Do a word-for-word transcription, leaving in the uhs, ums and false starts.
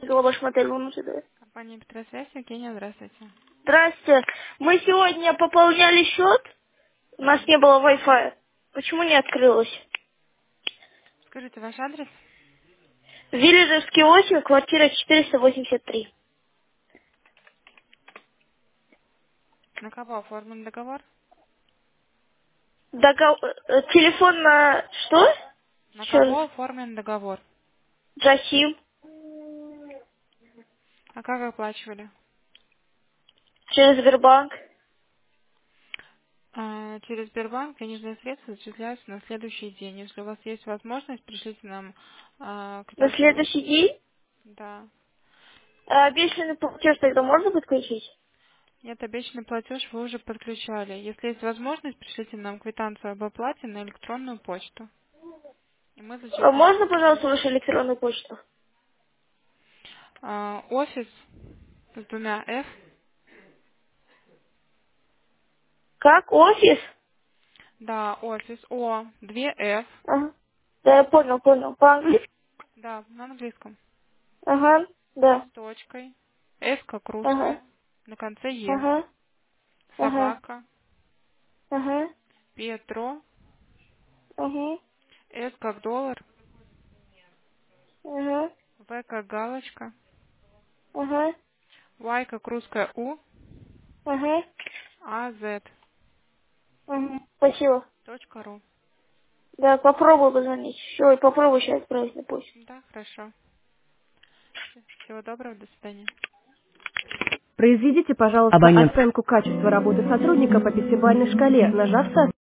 Алло, ваш мотель, вы можете давать? Компания Петросвязь, Евгения, здравствуйте. Здрасте. Мы сегодня пополняли счет. У нас Мгм. не было Wi-Fi. Почему не открылось? Скажите ваш адрес. Виллежевский восемь, квартира четыреста восемьдесят три. На кого оформлен договор? Догов... э, Телефон на что? На Еще раз. кого оформлен договор? Джасим. А как оплачивали? Через Сбербанк. А, через Сбербанк денежные средства зачисляются на следующий день. Если у вас есть возможность, пришлите нам а, На квитанцию. следующий день. Да. А обещанный платеж тогда можно подключить? Нет, обещанный платеж вы уже подключали. Если есть возможность, пришлите нам квитанцию об оплате на электронную почту. И мы А зачислим. можно, пожалуйста, вашу электронную почту? А, офис с двумя F. Как? Офис? Да, офис О, две F. Ага. Да, я понял, понял. По-английски? Да, на английском. Ага. Да. С точкой. С как Ага. русская. На конце Е. Ага. Ага. Собака. Ага. Петро. Ага. С как доллар. Ага. В как галочка. Ага. Y как русская У. Ага. А Z. Ага. Спасибо. Точка ру. Да, попробую позвонить. Все, попробую сейчас отправить на почту. Да, хорошо. Всего доброго, до свидания. Произведите, пожалуйста, Абонент оценку качества работы сотрудника по пятибалльной шкале, нажав соответствующий